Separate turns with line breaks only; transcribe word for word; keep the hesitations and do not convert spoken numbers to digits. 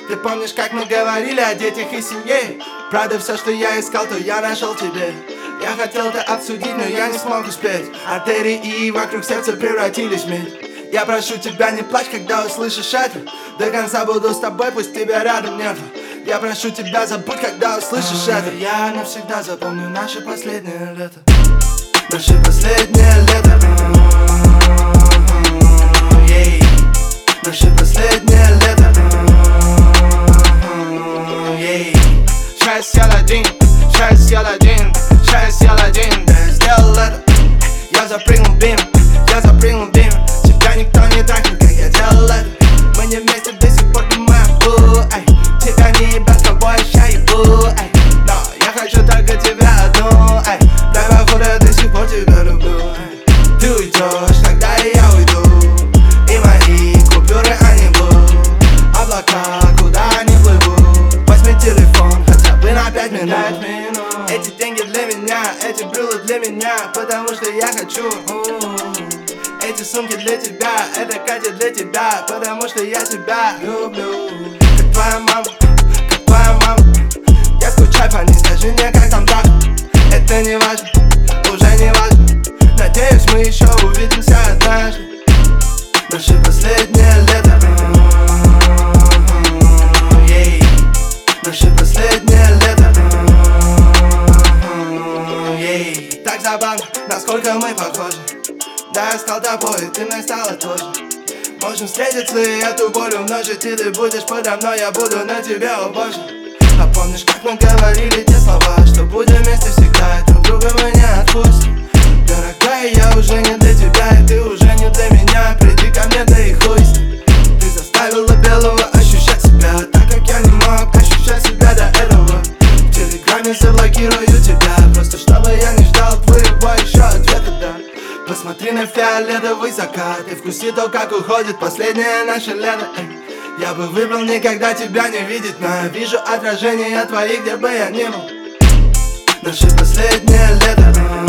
Ты помнишь, как мы говорили о детях и семье? Правда, все, что я искал, то я нашел тебе. Я хотел это обсудить, но я не смог успеть. Артерии вокруг сердца превратились в медь. Я прошу тебя, не плачь, когда услышишь это. До конца буду с тобой, пусть тебя рядом нет. Я прошу тебя, забудь, когда услышишь это. Я навсегда запомню наше последнее лето. Наше последнее лето. Наше последнее лето. Шесть съел один, шесть съел один, шесть съел один. Да я сделал это. Я запрыгнул бим, я запрыгнул бим. Тебя никто не трахнет, как я делал это. Мы не вместе до сих пор, ты моя бу, эй. Тебя не ебать, кого я ща ебу, эй. Но я хочу только тебя одну, эй. Да, походу, я до сих пор тебя люблю, эй. Ты уйдешь, когда и я уйду. И мои купюры, они будут облака, куда они плывут. Возьми телефон, хотя бы на пять минут. Эти деньги для меня, эти брюлы для меня, потому что я хочу. Эти сумки для тебя, это Катя для тебя, потому что я тебя люблю. Как твоя мама, как твоя мама. Я скучаю по ней, скажи мне, как там так. Это не важно, уже не важно. Надеюсь, мы еще увидимся однажды. Наше последнее лето. Наше последнее лето. Так забавно, насколько мы похожи. Да, я стал тобой, и ты мной стала тоже. Можем встретиться и эту боль умножить. И ты будешь подо мной, я буду на тебе, о боже. А помнишь, как мы говорили те слова, что будем вместе всегда, и друг друга мы не отпустим. Дорогая, я уже не для тебя, и ты уже не для меня. Приди ко мне, да и хуй с ним. Ты заставила белого ощущать себя так, как я не мог ощущать себя до этого. В телеграме заблокирую тебя, просто чтобы я не ждал твоего еще ответа, да. Посмотри на фиолетовый закат и вкуси то, как уходит последнее наше лето, эй. Я бы выбрал никогда тебя не видеть, но я вижу отражение твоих, где бы я ни был. Наше последнее лето.